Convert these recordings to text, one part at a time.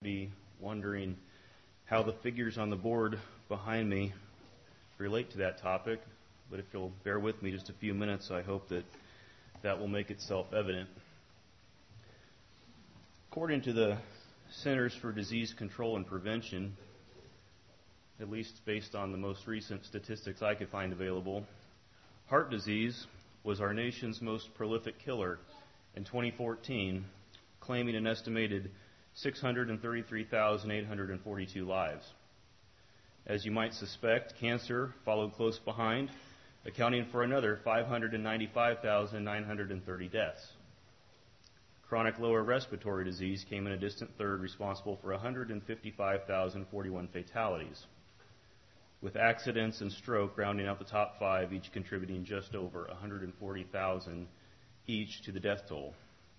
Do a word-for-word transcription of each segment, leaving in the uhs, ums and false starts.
be wondering how the figures on the board behind me relate to that topic, but if you'll bear with me just a few minutes, I hope that that will make itself evident. According to the Centers for Disease Control and Prevention, at least based on the most recent statistics I could find available, heart disease was our nation's most prolific killer in twenty fourteen, claiming an estimated six hundred thirty-three thousand eight hundred forty-two lives. As you might suspect, cancer followed close behind, accounting for another five hundred ninety-five thousand nine hundred thirty deaths. Chronic lower respiratory disease came in a distant third, responsible for one hundred fifty-five thousand forty-one fatalities, with accidents and stroke rounding out the top five, each contributing just over one hundred forty thousand each to the death toll.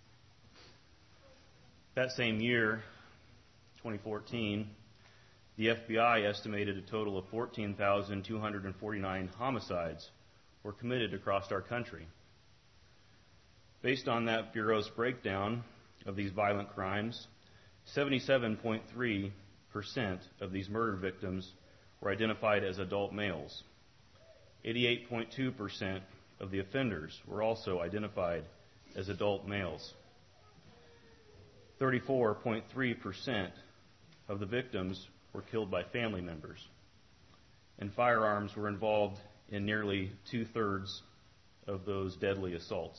That same year, twenty fourteen, the F B I estimated a total of fourteen thousand two hundred forty-nine homicides were committed across our country. Based on that Bureau's breakdown of these violent crimes, seventy-seven point three percent of these murder victims were identified as adult males. eighty-eight point two percent of the offenders were also identified as adult males. thirty-four point three percent of the victims were killed by family members, and firearms were involved in nearly two-thirds of those deadly assaults.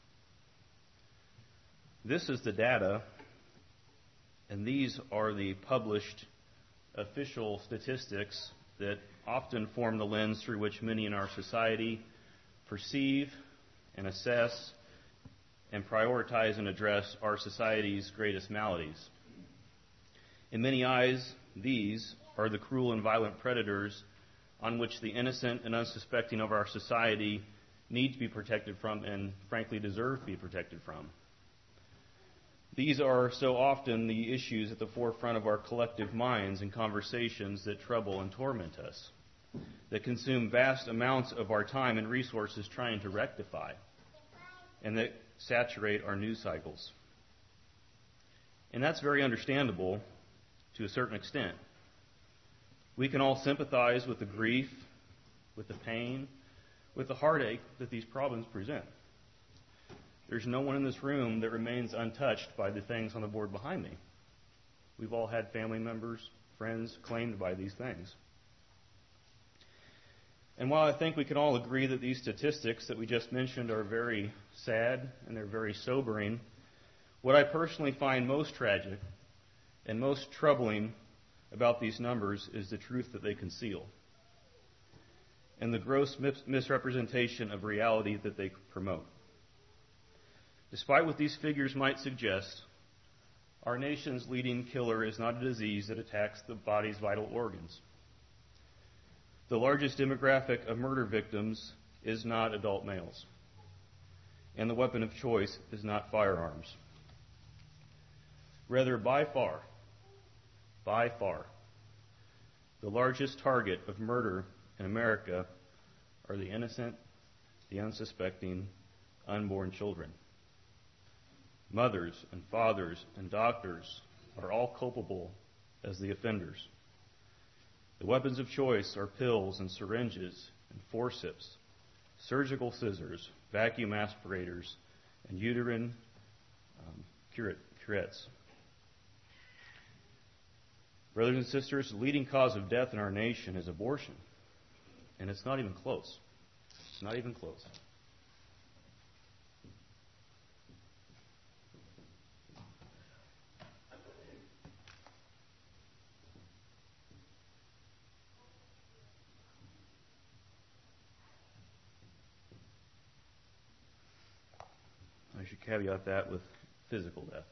This is the data, and these are the published official statistics that often form the lens through which many in our society perceive and assess and prioritize and address our society's greatest maladies. In many eyes, these are the cruel and violent predators on which the innocent and unsuspecting of our society need to be protected from and, frankly, deserve to be protected from. These are so often the issues at the forefront of our collective minds and conversations that trouble and torment us, that consume vast amounts of our time and resources trying to rectify, and that saturate our news cycles. And that's very understandable to a certain extent. We can all sympathize with the grief, with the pain, with the heartache that these problems present. There's no one in this room that remains untouched by the things on the board behind me. We've all had family members, friends claimed by these things. And while I think we can all agree that these statistics that we just mentioned are very sad and they're very sobering, what I personally find most tragic and most troubling about these numbers is the truth that they conceal and the gross mis- misrepresentation of reality that they promote. Despite what these figures might suggest, our nation's leading killer is not a disease that attacks the body's vital organs. The largest demographic of murder victims is not adult males, and the weapon of choice is not firearms. Rather, by far, by far, the largest target of murder in America are the innocent, the unsuspecting, unborn children. Mothers and fathers and doctors are all culpable as the offenders. The weapons of choice are pills and syringes and forceps, surgical scissors, vacuum aspirators, and uterine um, curettes. Brothers and sisters, the leading cause of death in our nation is abortion, and it's not even close. It's not even close. I should caveat that with physical death.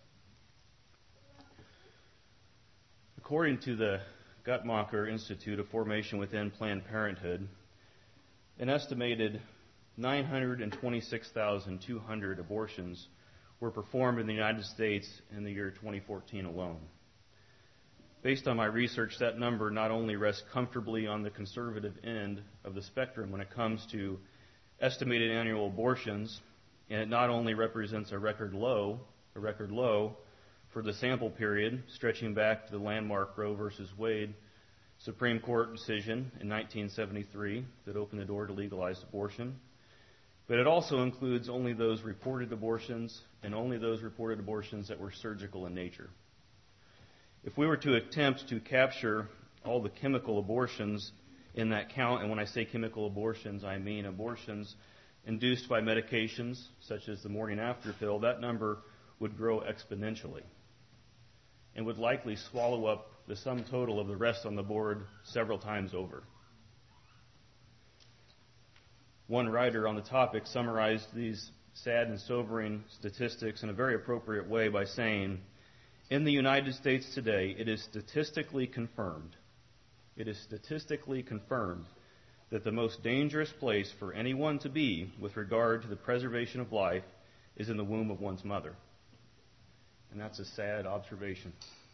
According to the Guttmacher Institute of Formation within Planned Parenthood, an estimated nine hundred twenty-six thousand two hundred abortions were performed in the United States in the year twenty fourteen alone. Based on my research, that number not only rests comfortably on the conservative end of the spectrum when it comes to estimated annual abortions, and it not only represents a record low, a record low, for the sample period, stretching back to the landmark Roe versus Wade Supreme Court decision in nineteen seventy-three that opened the door to legalized abortion. But it also includes only those reported abortions and only those reported abortions that were surgical in nature. If we were to attempt to capture all the chemical abortions in that count, and when I say chemical abortions, I mean abortions induced by medications such as the morning after pill, that number would grow exponentially and would likely swallow up the sum total of the rest on the board several times over. One writer on the topic summarized these sad and sobering statistics in a very appropriate way by saying, in the United States today, it is statistically confirmed, it is statistically confirmed that the most dangerous place for anyone to be with regard to the preservation of life is in the womb of one's mother. And that's a sad observation.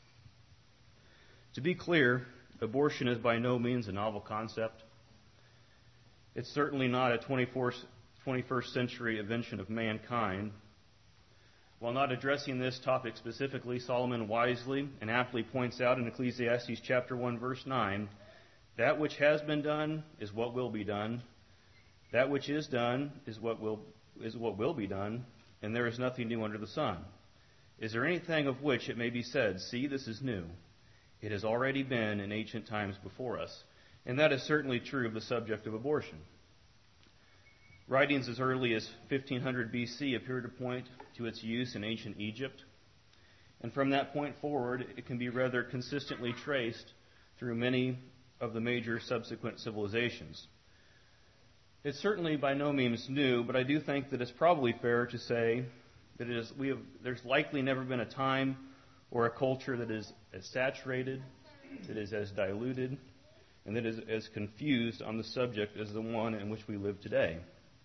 To be clear, abortion is by no means a novel concept. It's certainly not a twenty-first century invention of mankind. While not addressing this topic specifically, Solomon wisely and aptly points out in Ecclesiastes chapter one, verse nine, that which has been done is what will be done. That which is done is what will is what will be done, and there is nothing new under the sun. Is there anything of which it may be said, see, this is new? It has already been in ancient times before us. And that is certainly true of the subject of abortion. Writings as early as fifteen hundred B C appear to point to its use in ancient Egypt. And from that point forward, it can be rather consistently traced through many of the major subsequent civilizations. It's certainly by no means new, but I do think that it's probably fair to say that it is, we have, there's likely never been a time or a culture that is as saturated, that is as diluted, and that is as confused on the subject as the one in which we live today.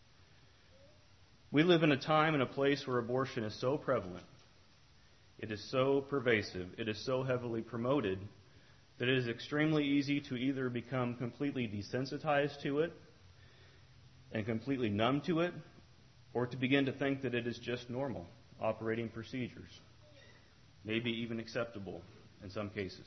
We live in a time and a place where abortion is so prevalent, it is so pervasive, it is so heavily promoted, that it is extremely easy to either become completely desensitized to it and completely numb to it, or to begin to think that it is just normal operating procedures, maybe even acceptable in some cases.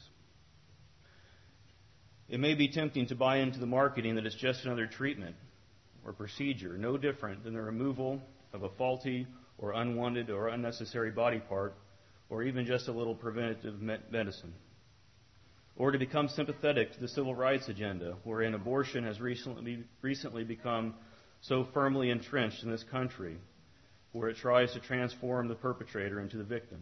It may be tempting to buy into the marketing that it's just another treatment or procedure, no different than the removal of a faulty or unwanted or unnecessary body part, or even just a little preventative medicine. Or to become sympathetic to the civil rights agenda, wherein abortion has recently, recently become so firmly entrenched in this country, where it tries to transform the perpetrator into the victim.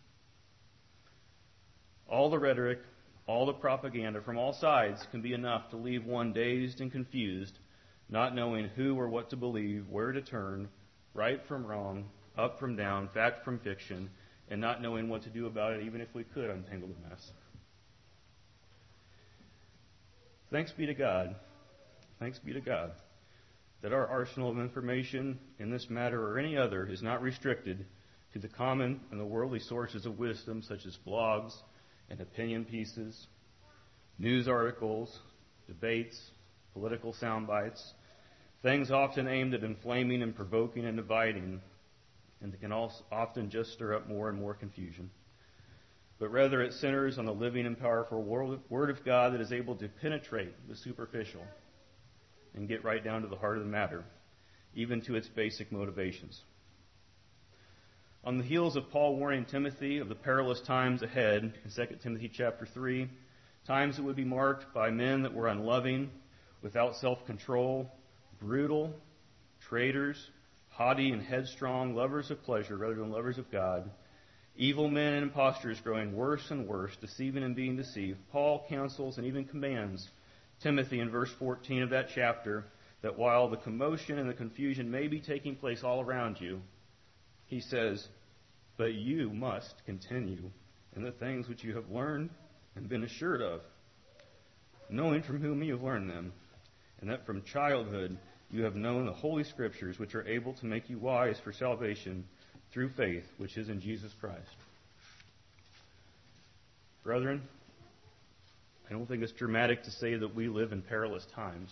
All the rhetoric, all the propaganda from all sides can be enough to leave one dazed and confused, not knowing who or what to believe, where to turn, right from wrong, up from down, fact from fiction, and not knowing what to do about it, even if we could untangle the mess. Thanks be to God, thanks be to God, that our arsenal of information in this matter or any other is not restricted to the common and the worldly sources of wisdom, such as blogs and opinion pieces, news articles, debates, political sound bites, things often aimed at inflaming and provoking and dividing, and that can also often just stir up more and more confusion. But rather it centers on the living and powerful Word of God that is able to penetrate the superficial and get right down to the heart of the matter, even to its basic motivations. On the heels of Paul warning Timothy of the perilous times ahead in Second Timothy chapter three, times that would be marked by men that were unloving, without self-control, brutal, traitors, haughty and headstrong, lovers of pleasure rather than lovers of God, evil men and impostors growing worse and worse, deceiving and being deceived, Paul counsels and even commands Timothy in verse fourteen of that chapter that while the commotion and the confusion may be taking place all around you, he says, but you must continue in the things which you have learned and been assured of, knowing from whom you have learned them, and that from childhood you have known the Holy Scriptures, which are able to make you wise for salvation through faith, which is in Jesus Christ. Brethren, I don't think it's dramatic to say that we live in perilous times.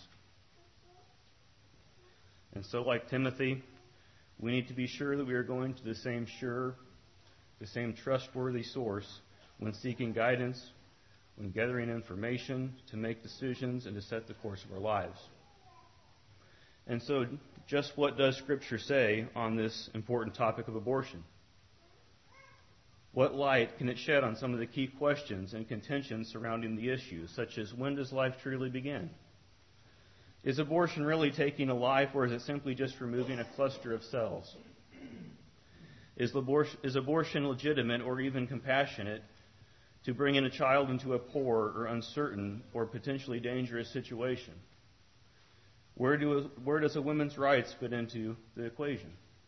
And so, like Timothy, we need to be sure that we are going to the same sure, the same trustworthy source when seeking guidance, when gathering information to make decisions and to set the course of our lives. And so, just what does Scripture say on this important topic of abortion? What light can it shed on some of the key questions and contentions surrounding the issue, such as when does life truly begin? Is abortion really taking a life, or is it simply just removing a cluster of cells? Is abortion, is abortion legitimate or even compassionate to bring in a child into a poor or uncertain or potentially dangerous situation? Where, do, where does a woman's rights fit into the equation?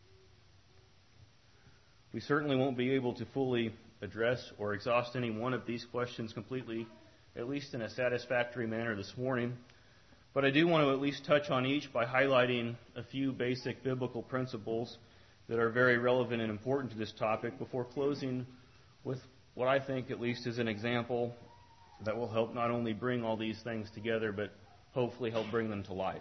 We certainly won't be able to fully address or exhaust any one of these questions completely, at least in a satisfactory manner this morning. But I do want to at least touch on each by highlighting a few basic biblical principles that are very relevant and important to this topic before closing with what I think at least is an example that will help not only bring all these things together, but hopefully help bring them to life.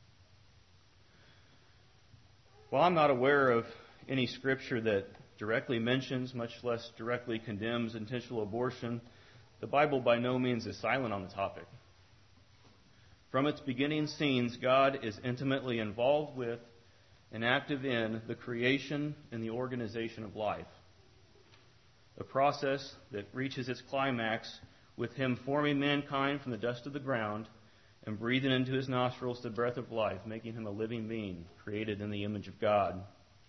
While I'm not aware of any scripture that directly mentions, much less directly condemns intentional abortion, the Bible by no means is silent on the topic. From its beginning scenes, God is intimately involved with and active in the creation and the organization of life, a process that reaches its climax with Him forming mankind from the dust of the ground and breathing into His nostrils the breath of life, making him a living being created in the image of God.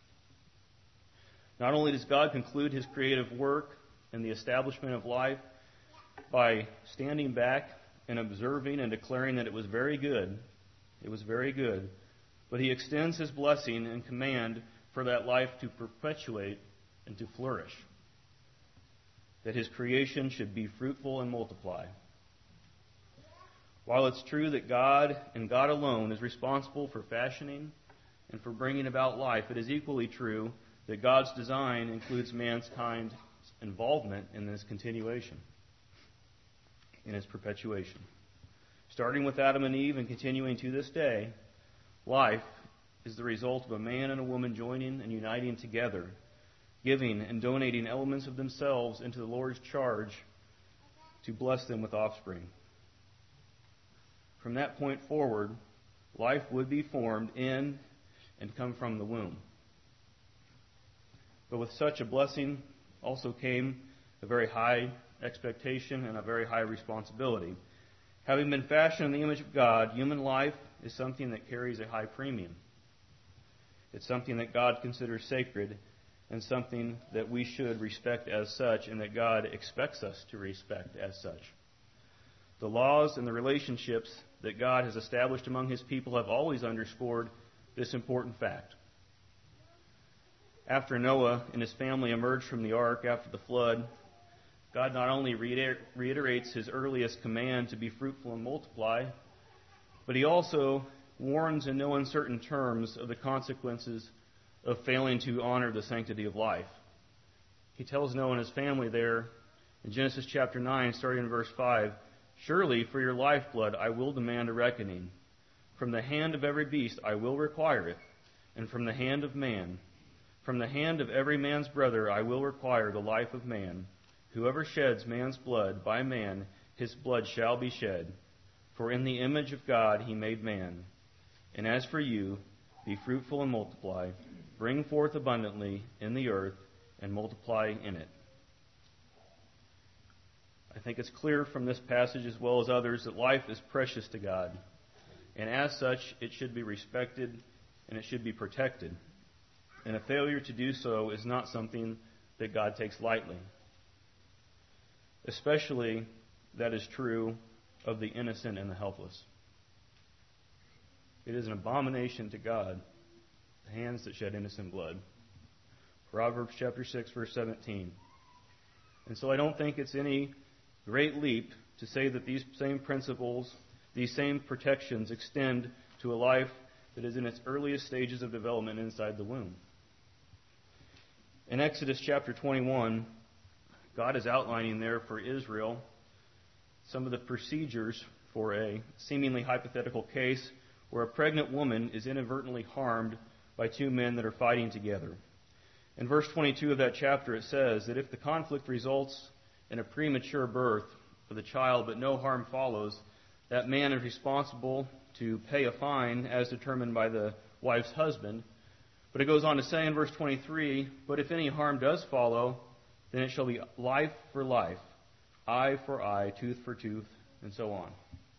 Not only does God conclude His creative work in the establishment of life by standing back and observing and declaring that it was very good, it was very good, but He extends His blessing and command for that life to perpetuate and to flourish, that His creation should be fruitful and multiply. While it's true that God and God alone is responsible for fashioning and for bringing about life, it is equally true that God's design includes mankind's involvement in this continuation, in its perpetuation. Starting with Adam and Eve and continuing to this day, life is the result of a man and a woman joining and uniting together, giving and donating elements of themselves into the Lord's charge to bless them with offspring. From that point forward, life would be formed in and come from the womb. But with such a blessing also came a very high expectation and a very high responsibility. Having been fashioned in the image of God, human life is something that carries a high premium. It's something that God considers sacred and something that we should respect as such and that God expects us to respect as such. The laws and the relationships that God has established among His people have always underscored this important fact. After Noah and his family emerged from the ark after the flood, God not only reiterates His earliest command to be fruitful and multiply, but He also warns in no uncertain terms of the consequences of failing to honor the sanctity of life. He tells Noah and his family there in Genesis chapter nine, starting in verse five, "Surely for your lifeblood I will demand a reckoning. From the hand of every beast I will require it, and from the hand of man. From the hand of every man's brother I will require the life of man. Whoever sheds man's blood, by man his blood shall be shed. For in the image of God He made man. And as for you, be fruitful and multiply, bring forth abundantly in the earth, and multiply in it." I think it's clear from this passage as well as others that life is precious to God. And as such, it should be respected and it should be protected. And a failure to do so is not something that God takes lightly. Especially that is true of the innocent and the helpless. It is an abomination to God, the hands that shed innocent blood. Proverbs chapter six, verse seventeen. And so I don't think it's any great leap to say that these same principles, these same protections extend to a life that is in its earliest stages of development inside the womb. In Exodus chapter twenty-one, God is outlining there for Israel some of the procedures for a seemingly hypothetical case where a pregnant woman is inadvertently harmed by two men that are fighting together. In verse twenty-two of that chapter, it says that if the conflict results in a premature birth for the child, but no harm follows, that man is responsible to pay a fine as determined by the wife's husband. But it goes on to say in verse twenty-three, but if any harm does follow, then it shall be life for life, eye for eye, tooth for tooth, and so on.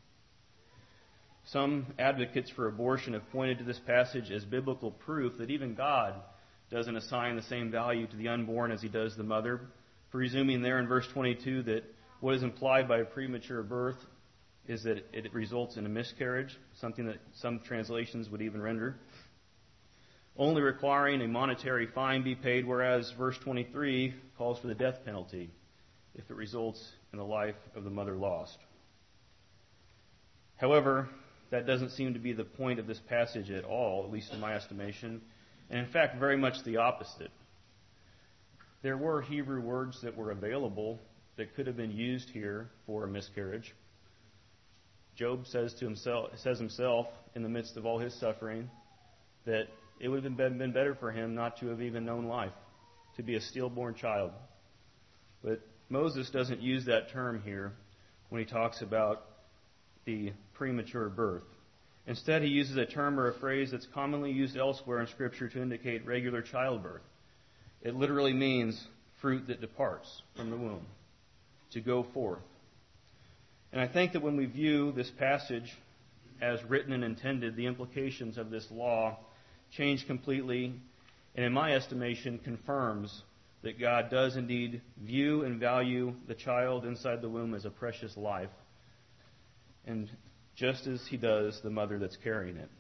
Some advocates for abortion have pointed to this passage as biblical proof that even God doesn't assign the same value to the unborn as he does the mother, presuming there in verse twenty-two that what is implied by a premature birth is that it results in a miscarriage, something that some translations would even render, only requiring a monetary fine be paid, whereas verse twenty-three calls for the death penalty if it results in the life of the mother lost. However, that doesn't seem to be the point of this passage at all, at least in my estimation, and in fact very much the opposite. There were Hebrew words that were available that could have been used here for a miscarriage. Job says to himself, says himself in the midst of all his suffering that it would have been, been better for him not to have even known life, to be a stillborn child. But Moses doesn't use that term here when he talks about the premature birth. Instead, he uses a term or a phrase that's commonly used elsewhere in Scripture to indicate regular childbirth. It literally means fruit that departs from the womb, to go forth. And I think that when we view this passage as written and intended, the implications of this law change completely, and in my estimation, confirms that God does indeed view and value the child inside the womb as a precious life, and just as he does the mother that's carrying it.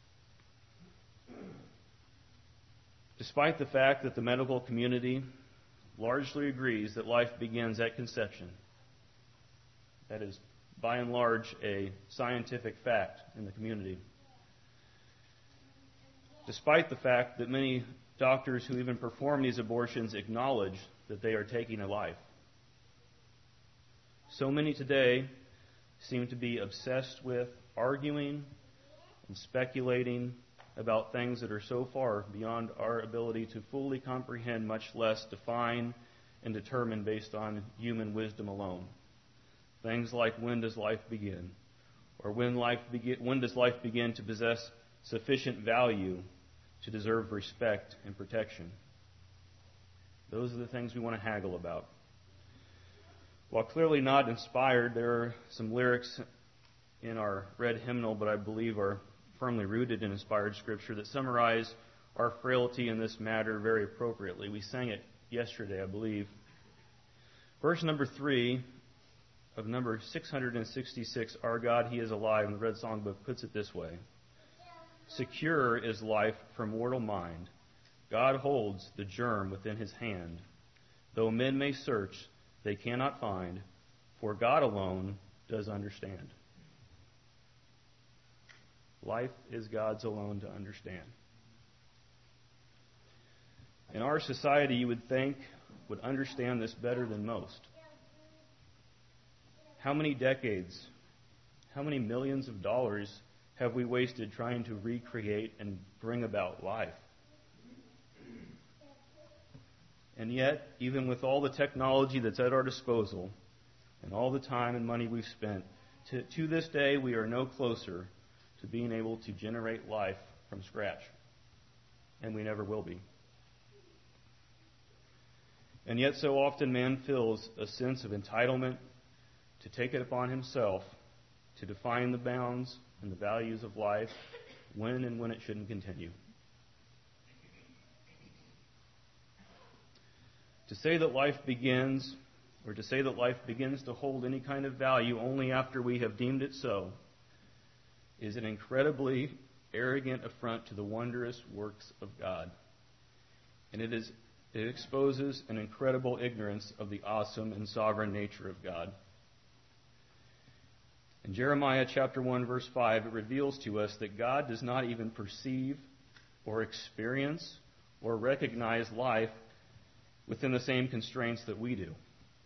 Despite the fact that the medical community largely agrees that life begins at conception, that is, by and large, a scientific fact in the community. Despite the fact that many doctors who even perform these abortions acknowledge that they are taking a life. So many today seem to be obsessed with arguing and speculating about things that are so far beyond our ability to fully comprehend, much less define and determine based on human wisdom alone. Things like, when does life begin? Or when life begin, when does life begin to possess sufficient value to deserve respect and protection? Those are the things we want to haggle about. While clearly not inspired, there are some lyrics in our red hymnal, but I believe are firmly rooted in inspired Scripture that summarize our frailty in this matter very appropriately. We sang it yesterday, I believe. Verse number three of number six hundred sixty-six, Our God, He is Alive, in the Red Songbook puts it this way: Secure is life from mortal mind. God holds the germ within His hand. Though men may search, they cannot find, for God alone does understand. Life is God's alone to understand. And our society, you would think, would understand this better than most. How many decades, how many millions of dollars have we wasted trying to recreate and bring about life? And yet, even with all the technology that's at our disposal, and all the time and money we've spent, to, to this day we are no closer to being able to generate life from scratch. And we never will be. And yet so often man feels a sense of entitlement to take it upon himself to define the bounds and the values of life, when and when it shouldn't continue. To say that life begins, or to say that life begins to hold any kind of value only after we have deemed it so, is an incredibly arrogant affront to the wondrous works of God. And it is it exposes an incredible ignorance of the awesome and sovereign nature of God. In Jeremiah chapter one, verse five, it reveals to us that God does not even perceive or experience or recognize life within the same constraints that we do,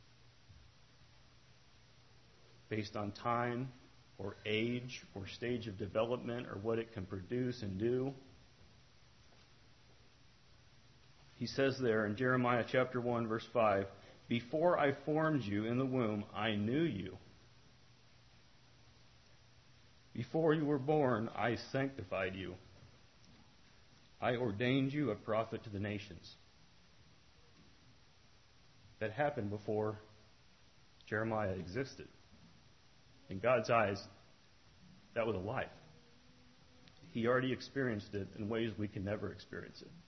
based on time or age or stage of development or what it can produce and do. He says there in Jeremiah chapter one, verse five, "Before I formed you in the womb, I knew you. Before you were born, I sanctified you. I ordained you a prophet to the nations." That happened before Jeremiah existed. In God's eyes, that was a life. He already experienced it in ways we can never experience it.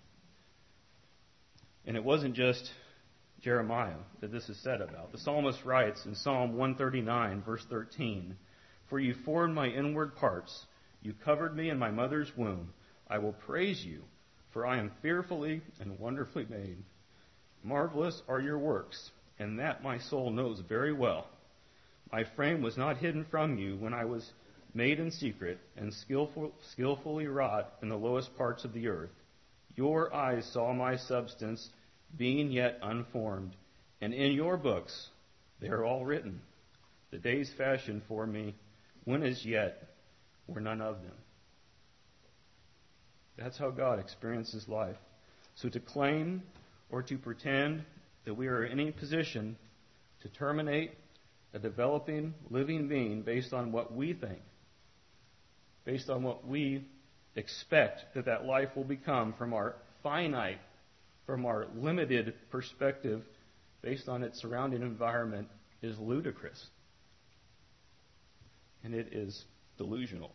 And it wasn't just Jeremiah that this is said about. The psalmist writes in Psalm one thirty-nine, verse thirteen, "For you formed my inward parts. You covered me in my mother's womb. I will praise you, for I am fearfully and wonderfully made. Marvelous are your works, and that my soul knows very well. My frame was not hidden from you when I was made in secret and skillful, skillfully wrought in the lowest parts of the earth. Your eyes saw my substance being yet unformed, and in your books they are all written. The days fashioned for me, when as yet were none of them." That's how God experiences life. So to claim or to pretend that we are in any position to terminate a developing, living being based on what we think, based on what we expect that that life will become from our finite, from our limited perspective, based on its surrounding environment, is ludicrous. And it is delusional.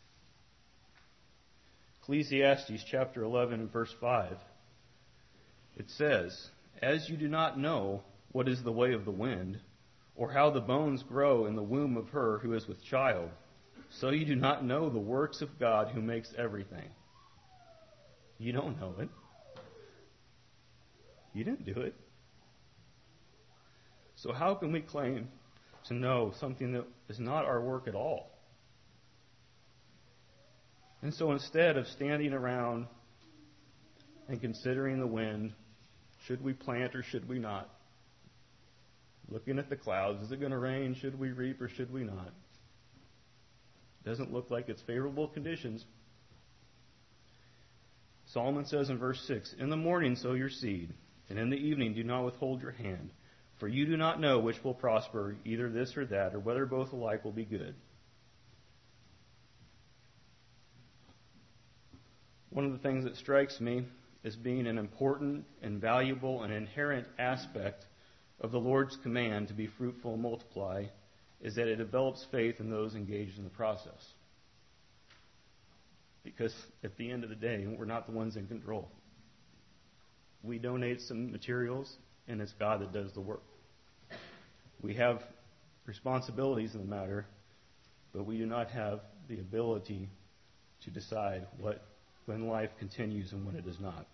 Ecclesiastes chapter eleven, verse five. It says, "As you do not know what is the way of the wind, or how the bones grow in the womb of her who is with child, so you do not know the works of God who makes everything." You don't know it. You didn't do it. So how can we claim to know something that is not our work at all? And so instead of standing around and considering the wind, should we plant or should we not? Looking at the clouds, is it going to rain? Should we reap or should we not? Doesn't look like it's favorable conditions. Solomon says in verse six, "In the morning sow your seed, and in the evening do not withhold your hand, for you do not know which will prosper, either this or that, or whether both alike will be good." One of the things that strikes me as being an important and valuable and inherent aspect of the Lord's command to be fruitful and multiply is that it develops faith in those engaged in the process. Because at the end of the day, we're not the ones in control. We donate some materials, and it's God that does the work. We have responsibilities in the matter, but we do not have the ability to decide what when life continues and when it does not.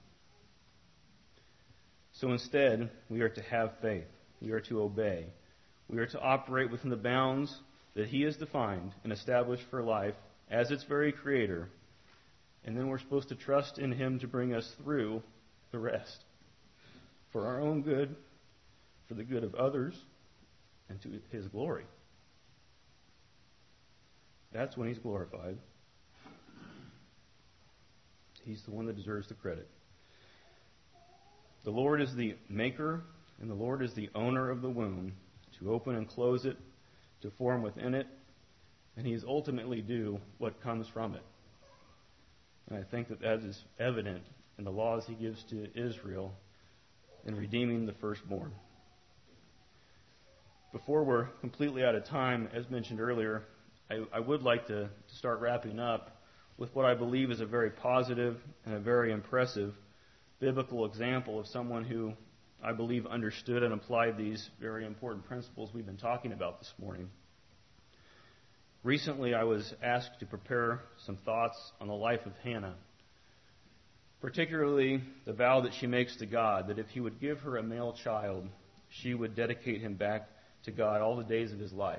So instead, we are to have faith. We are to obey. We are to operate within the bounds that He has defined and established for life as its very creator. And then we're supposed to trust in Him to bring us through the rest. For our own good, for the good of others, and to His glory. That's when He's glorified. He's the one that deserves the credit. The Lord is the maker, and the Lord is the owner of the womb, to open and close it, to form within it, and He is ultimately due what comes from it. And I think that that is evident in the laws He gives to Israel in redeeming the firstborn. Before we're completely out of time, as mentioned earlier, I, I would like to, to start wrapping up with what I believe is a very positive and a very impressive biblical example of someone who I believe understood and applied these very important principles we've been talking about this morning. Recently, I was asked to prepare some thoughts on the life of Hannah, particularly the vow that she makes to God that if He would give her a male child, she would dedicate him back to God all the days of his life.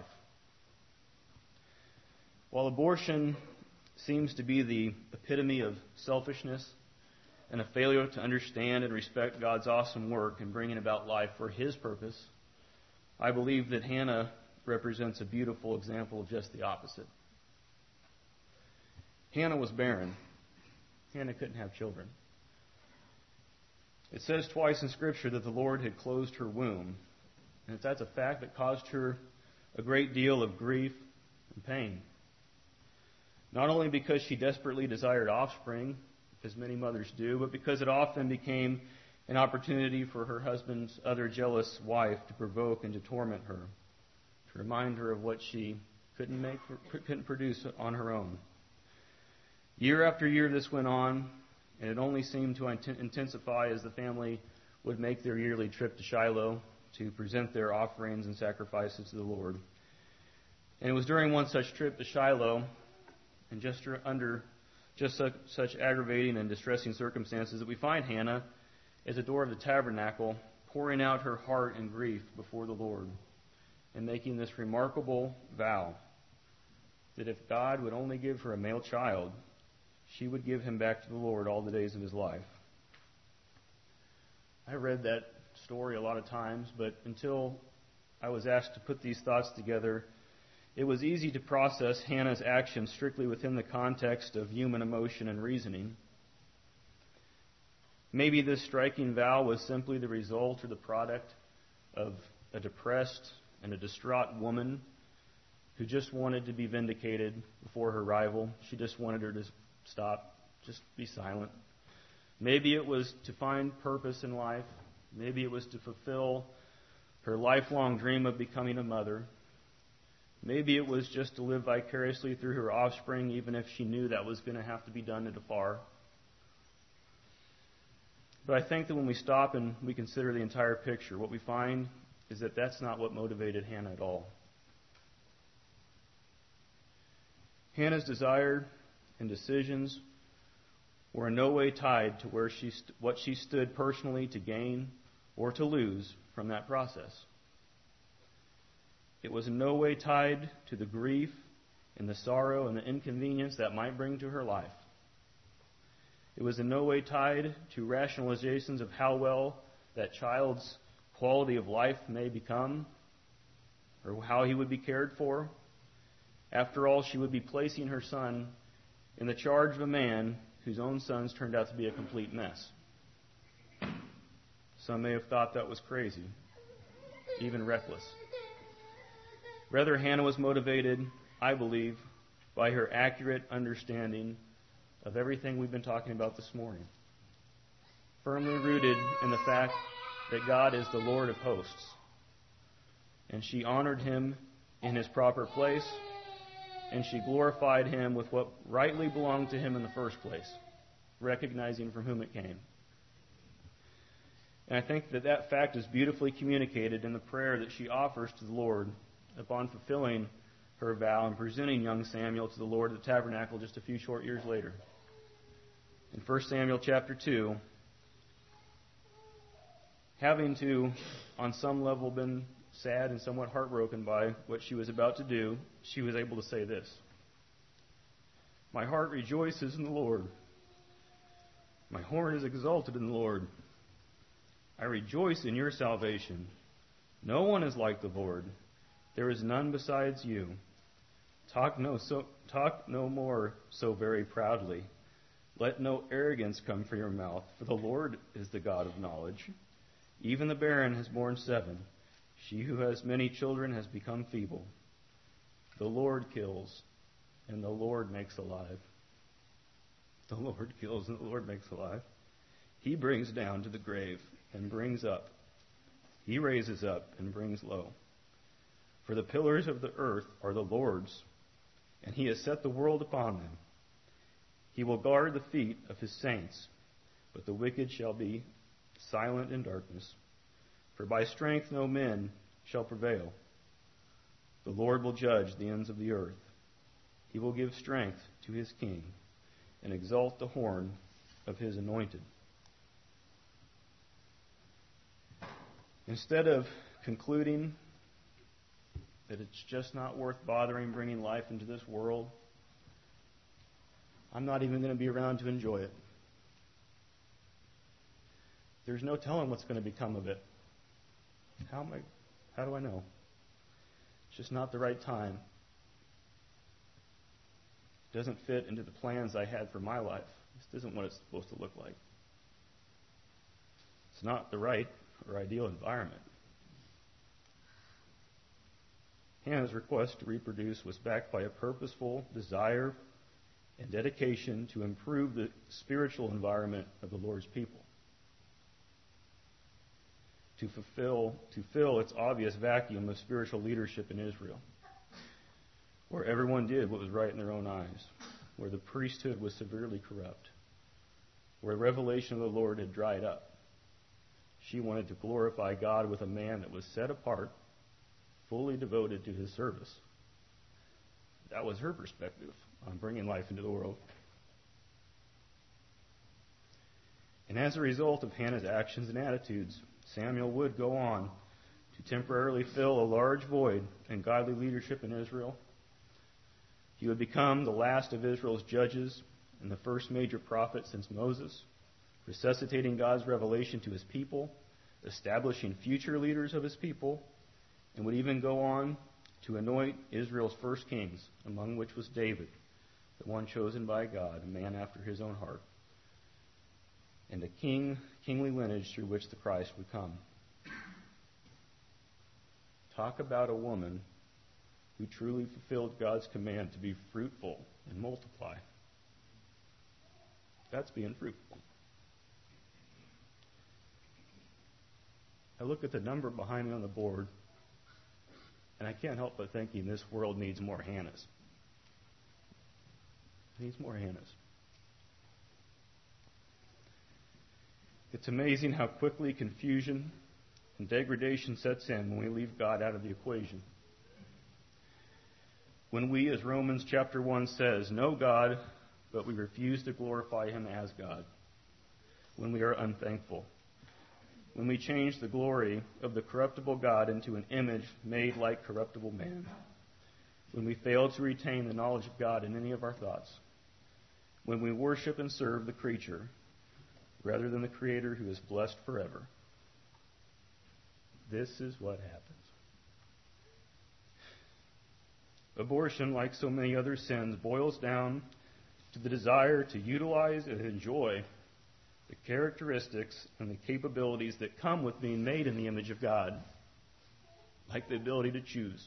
While abortion seems to be the epitome of selfishness and a failure to understand and respect God's awesome work in bringing about life for His purpose, I believe that Hannah represents a beautiful example of just the opposite. Hannah was barren. Hannah couldn't have children. It says twice in Scripture that the Lord had closed her womb. And that's a fact that caused her a great deal of grief and pain. Not only because she desperately desired offspring, as many mothers do, but because it often became an opportunity for her husband's other jealous wife to provoke and to torment her, to remind her of what she couldn't make, couldn't produce on her own. Year after year this went on, and it only seemed to intensify as the family would make their yearly trip to Shiloh to present their offerings and sacrifices to the Lord. And it was during one such trip to Shiloh, and just under just such, such aggravating and distressing circumstances, that we find Hannah at the door of the tabernacle pouring out her heart in grief before the Lord and making this remarkable vow that if God would only give her a male child, she would give him back to the Lord all the days of his life. I read that story a lot of times, but until I was asked to put these thoughts together, it was easy to process Hannah's actions strictly within the context of human emotion and reasoning. Maybe this striking vow was simply the result or the product of a depressed and a distraught woman who just wanted to be vindicated before her rival. She just wanted her to stop, just be silent. Maybe it was to find purpose in life. Maybe it was to fulfill her lifelong dream of becoming a mother. Maybe it was just to live vicariously through her offspring, even if she knew that was going to have to be done at afar. But I think that when we stop and we consider the entire picture, what we find is that that's not what motivated Hannah at all. Hannah's desire and decisions were in no way tied to where she st- what she stood personally to gain or to lose from that process. It was in no way tied to the grief and the sorrow and the inconvenience that might bring to her life. It was in no way tied to rationalizations of how well that child's quality of life may become or how he would be cared for. After all, she would be placing her son in the charge of a man whose own sons turned out to be a complete mess. Some may have thought that was crazy, even reckless. Rather, Hannah was motivated, I believe, by her accurate understanding of everything we've been talking about this morning, firmly rooted in the fact that God is the Lord of hosts, and she honored him in his proper place, and she glorified him with what rightly belonged to him in the first place, recognizing from whom it came. And I think that that fact is beautifully communicated in the prayer that she offers to the Lord upon fulfilling her vow and presenting young Samuel to the Lord at the tabernacle just a few short years later. In First Samuel chapter two, having to, on some level, been sad and somewhat heartbroken by what she was about to do, she was able to say this: "My heart rejoices in the Lord. My horn is exalted in the Lord. I rejoice in your salvation. No one is like the Lord. There is none besides you. Talk no, so, talk no more so very proudly. Let no arrogance come from your mouth, for the Lord is the God of knowledge. Even the barren has borne seven. She who has many children has become feeble. The Lord kills, and the Lord makes alive. The Lord kills, and the Lord makes alive. He brings down to the grave and brings up. He raises up and brings low. For the pillars of the earth are the Lord's, and he has set the world upon them. He will guard the feet of his saints, but the wicked shall be silent in darkness. For by strength no man shall prevail. The Lord will judge the ends of the earth. He will give strength to his king and exalt the horn of his anointed." Instead of concluding that it's just not worth bothering bringing life into this world, I'm not even going to be around to enjoy it. There's no telling what's going to become of it. How am I, how do I know? It's just not the right time. It doesn't fit into the plans I had for my life. This isn't what it's supposed to look like. It's not the right or ideal environment. Hannah's request to reproduce was backed by a purposeful desire and dedication to improve the spiritual environment of the Lord's people, to fulfill, to fill its obvious vacuum of spiritual leadership in Israel, where everyone did what was right in their own eyes, where the priesthood was severely corrupt, where revelation of the Lord had dried up. She wanted to glorify God with a man that was set apart, fully devoted to his service. That was her perspective on bringing life into the world. And as a result of Hannah's actions and attitudes, Samuel would go on to temporarily fill a large void in godly leadership in Israel. He would become the last of Israel's judges and the first major prophet since Moses, resuscitating God's revelation to his people, establishing future leaders of his people, and would even go on to anoint Israel's first kings, among which was David, the one chosen by God, a man after his own heart, and a king, kingly lineage through which the Christ would come. Talk about a woman who truly fulfilled God's command to be fruitful and multiply. That's being fruitful. I look at the number behind me on the board, and I can't help but thinking this world needs more Hannahs. It needs more Hannahs. It's amazing how quickly confusion and degradation sets in when we leave God out of the equation. When we, as Romans chapter one says, know God, but we refuse to glorify him as God. When we are unthankful. When we change the glory of the corruptible God into an image made like corruptible man. When we fail to retain the knowledge of God in any of our thoughts. When we worship and serve the creature rather than the Creator who is blessed forever. This is what happens. Abortion, like so many other sins, boils down to the desire to utilize and enjoy the characteristics and the capabilities that come with being made in the image of God, like the ability to choose,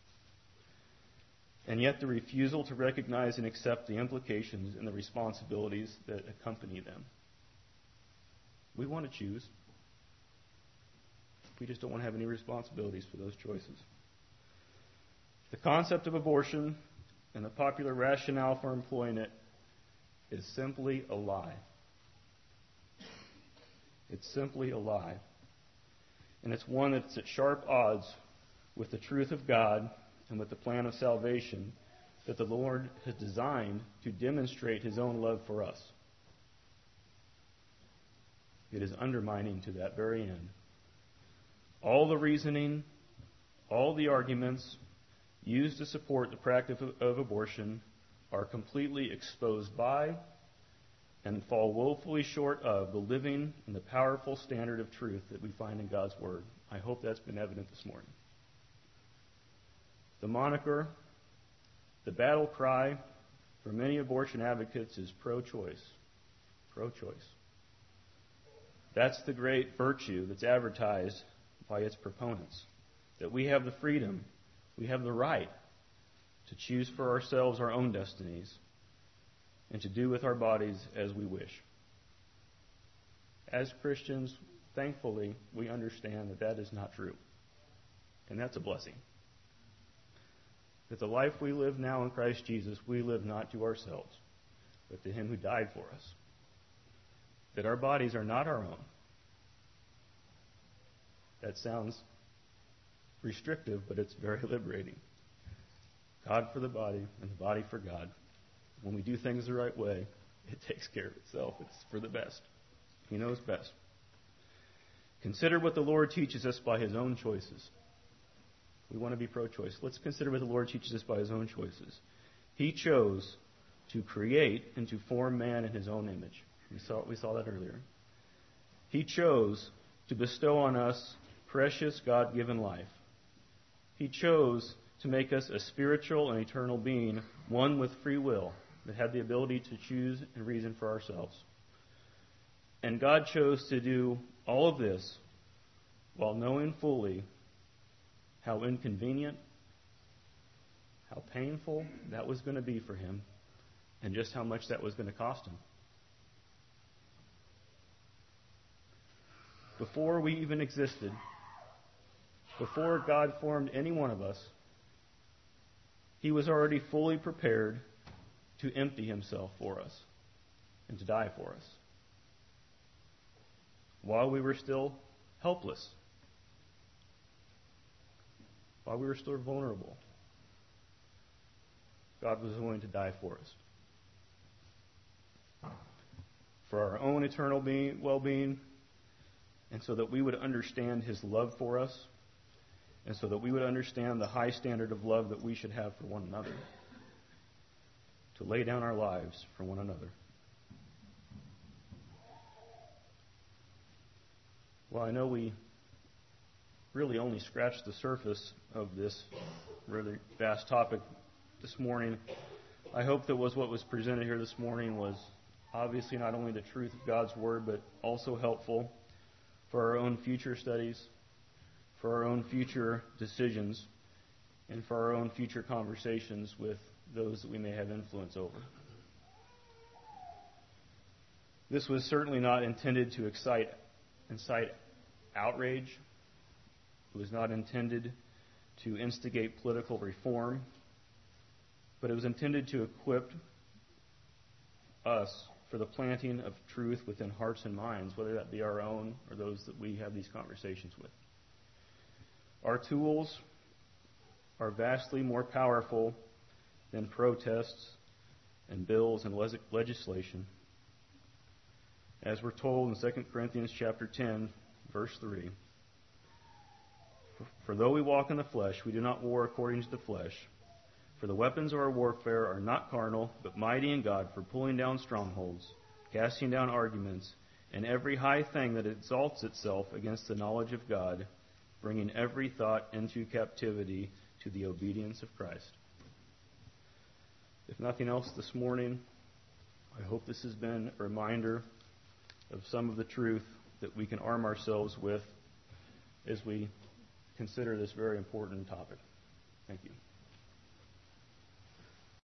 and yet the refusal to recognize and accept the implications and the responsibilities that accompany them. We want to choose. We just don't want to have any responsibilities for those choices. The concept of abortion and the popular rationale for employing it is simply a lie. It's simply a lie. And it's one that's at sharp odds with the truth of God and with the plan of salvation that the Lord has designed to demonstrate his own love for us. It is undermining to that very end. All the reasoning, all the arguments used to support the practice of, of abortion are completely exposed by and fall woefully short of the living and the powerful standard of truth that we find in God's Word. I hope that's been evident this morning. The moniker, the battle cry for many abortion advocates is pro-choice. Pro-choice. That's the great virtue that's advertised by its proponents. That we have the freedom, we have the right to choose for ourselves our own destinies and to do with our bodies as we wish. As Christians, thankfully, we understand that that is not true. And that's a blessing. That the life we live now in Christ Jesus, we live not to ourselves, but to him who died for us. That our bodies are not our own. That sounds restrictive, but it's very liberating. God for the body, and the body for God. When we do things the right way, it takes care of itself. It's for the best. He knows best. Consider what the Lord teaches us by his own choices. We want to be pro-choice. Let's consider what the Lord teaches us by his own choices. He chose to create and to form man in his own image. We saw, we saw that earlier. He chose to bestow on us precious God-given life. He chose to make us a spiritual and eternal being, one with free will, that had the ability to choose and reason for ourselves. And God chose to do All of this while knowing fully how inconvenient, how painful that was going to be for him, and just how much that was going to cost him. Before we even existed, before God formed any one of us, He was already fully prepared to empty Himself for us and to die for us, while we were still helpless, while we were still vulnerable. God was willing to die for us, for our own eternal being, well-being, and so that we would understand His love for us, and so that we would understand the high standard of love that we should have for one another, to lay down our lives for one another. Well, I know we really only scratched the surface of this really vast topic this morning. I hope that was what was presented here this morning was obviously not only the truth of God's Word, but also helpful for our own future studies, for our own future decisions, and for our own future conversations with those that we may have influence over. This was certainly not intended to excite, incite outrage. It was not intended to instigate political reform, but it was intended to equip us for the planting of truth within hearts and minds, whether that be our own or those that we have these conversations with. Our tools are vastly more powerful than protests and bills and le- legislation. As we're told in Second Corinthians chapter ten, verse three, for, for though we walk in the flesh, we do not war according to the flesh. For the weapons of our warfare are not carnal, but mighty in God for pulling down strongholds, casting down arguments, and every high thing that exalts itself against the knowledge of God, bringing every thought into captivity to the obedience of Christ. If nothing else this morning, I hope this has been a reminder of some of the truth that we can arm ourselves with as we consider this very important topic. Thank you.